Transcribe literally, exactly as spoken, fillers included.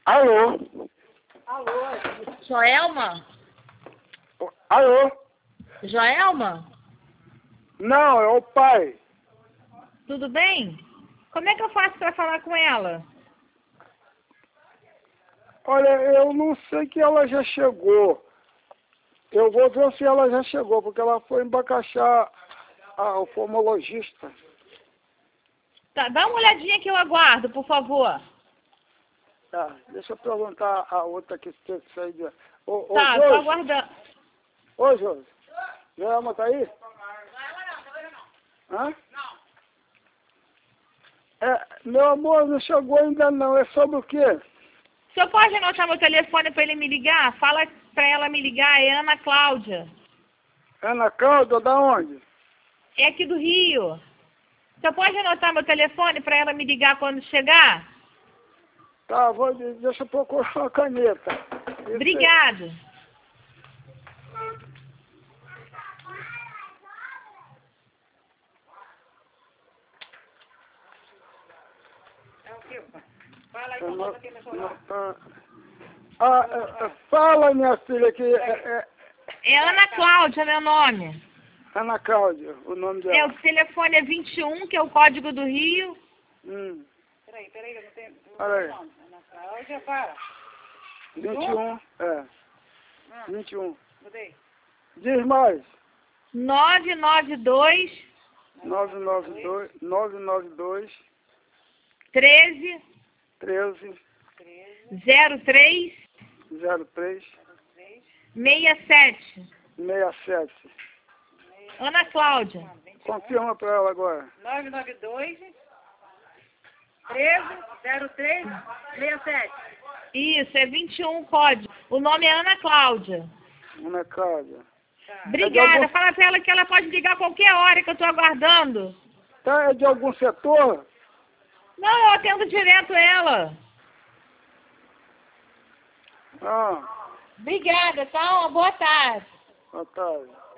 Alô? Alô? Joelma? Alô? Joelma? Não, é o pai. Tudo bem? Como é que eu faço para falar com ela? Olha, eu não sei que ela já chegou. Eu vou ver se ela já chegou, porque ela foi embaixar ao oftalmologista. Tá, dá uma olhadinha que eu aguardo, por favor. Tá, deixa eu perguntar a outra que você saiu de... Ô, ô, Tá, tô Josi. aguardando. Ô, Josi. Joelma tá aí? Hã? Não. É, meu amor, não chegou ainda não. É sobre o quê? O senhor pode anotar meu telefone para ele me ligar? Fala para ela me ligar, é Ana Cláudia. Ana Cláudia, da onde? É aqui do Rio. O senhor pode anotar meu telefone para ela me ligar quando chegar? Tá, vou, deixa eu procurar uma caneta. Isso. Obrigado. Fala aí, não, não, ah, ah, é, fala, minha filha, que é, é, É Ana Cláudia, meu nome. Ana Cláudia, o nome É, dela. o telefone é vinte e um, que é o código do Rio. Hum. Peraí, peraí, eu não tenho... Olha aí. Não, Ana Cláudia, para. vinte e um, é. Ah, vinte e um. mudei. Diz mais. nove nove dois, nove nove dois, nove nove dois, treze, treze, zero três, zero três, sessenta e sete. sessenta e sete. Ana Cláudia. Confirma para ela agora. nove nove dois, treze, zero três, sessenta e sete. Isso, é vinte e um o código. O nome é Ana Cláudia. Ana Cláudia. Obrigada. algum- Fala pra ela que ela pode ligar a qualquer hora que eu tô aguardando. Tá, é de algum setor? Não, eu atendo direto ela. Ah, Obrigada, tá? Uma boa tarde. boa tarde.